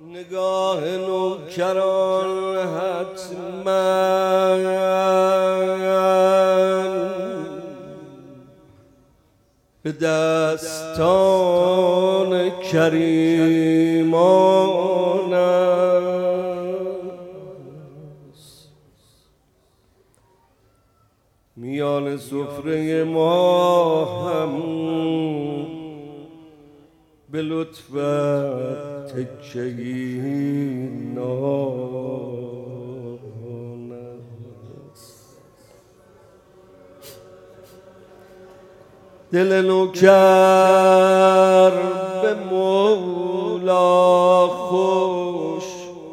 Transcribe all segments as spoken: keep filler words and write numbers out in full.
نگاه نوکران حتما به دستان کریمان است. میان سفره ما هم به لطفت تکه‌ای نان است. دل نوکر به مولا خوش،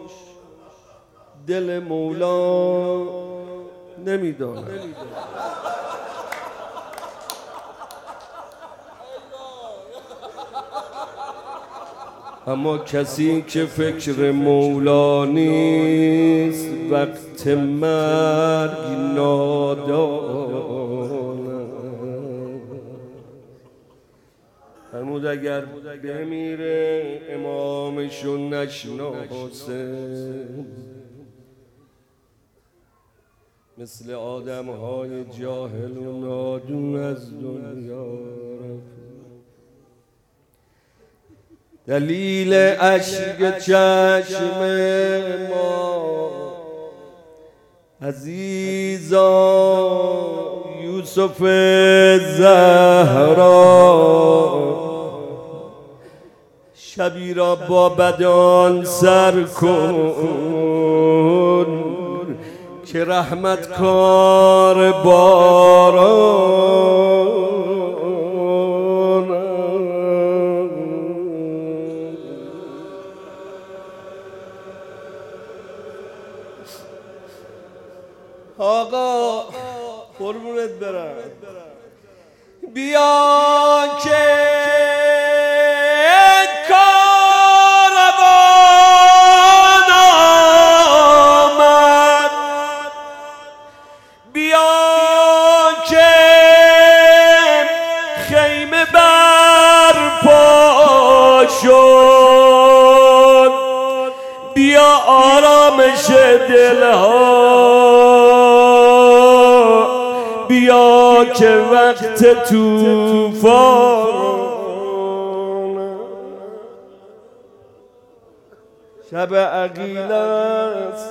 دل مولا نمیداند. اما کسی که فکر مولا نیست وقت مرگ نادان فرمود اگر بمیره امامشو نشناسه مثل آدم های جاهل و نادون از دنیا رفت. دلیل اشک چشم ما عزیزا یوسف زهرا، شبی را با بدان سر کن که رحمت کار باران. آقا قربونت برم، بیا که کاروان آمد، بیا که خیمه برپا شد، بیا آرامش دلها، بیا که وقت توفان. شب عقیل است،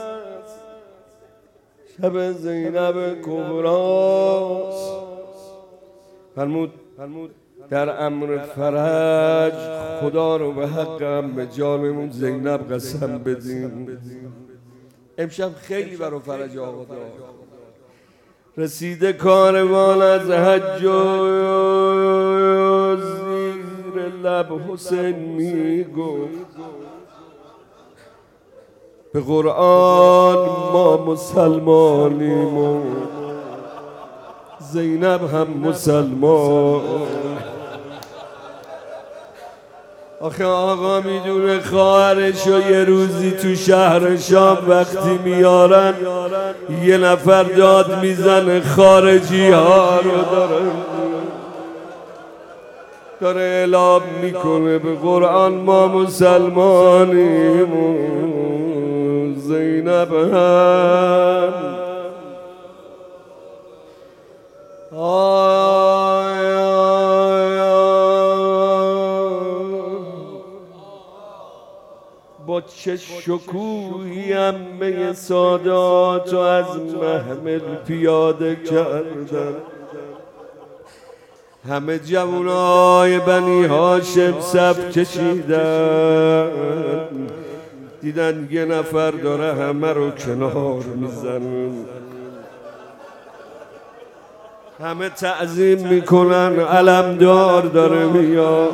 شب زینب کبراست. فرمود در امر فرج خدا رو به حقم به جانمون زینب قسم بدیم. امشب خیلی برای فرج آقا دار رسیده کاروان از حج و زیر لب حسین می گفت به قرآن ما مسلمانیم و زینب هم مسلمان. آخه آقا میدونه خواهرشو یه روزی تو شهر شام وقتی میارن یه نفر داد میزنه خارجی ها رو داره داره اعلام میکنه به قرآن ما مسلمانیم و زینب هم. با چه شکوهی همه سادات و از محمل پیاده کردن. همه جوانای بنی هاشم صف کشیدن، دیدن یه نفر داره همه رو کنار میزنن. همه تعظیم میکنن، علمدار داره میاد.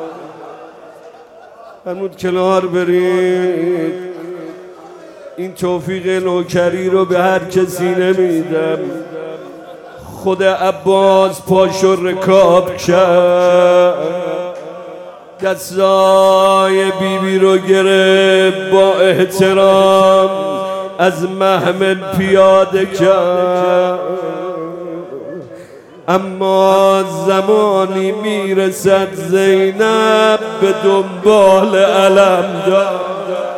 فرمود کنار برید، این توفیق نوکری رو به هر کسی نمیدم. خود عباس پاشو رکاب کرد، دستای بیبی بی رو گرفت، با احترام از محمل پیاده کرد. اما زمانی میرسد زینب به دنبال علم دار.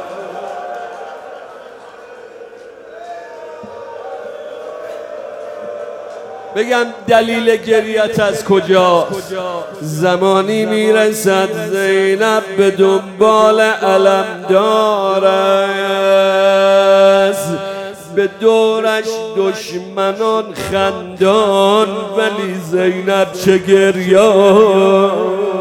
بگم دلیل گریت از کجاست؟ زمانی میرسد زینب به دنبال علمدار است، به دورش دشمنان خندان، ولی زینب چه گریان.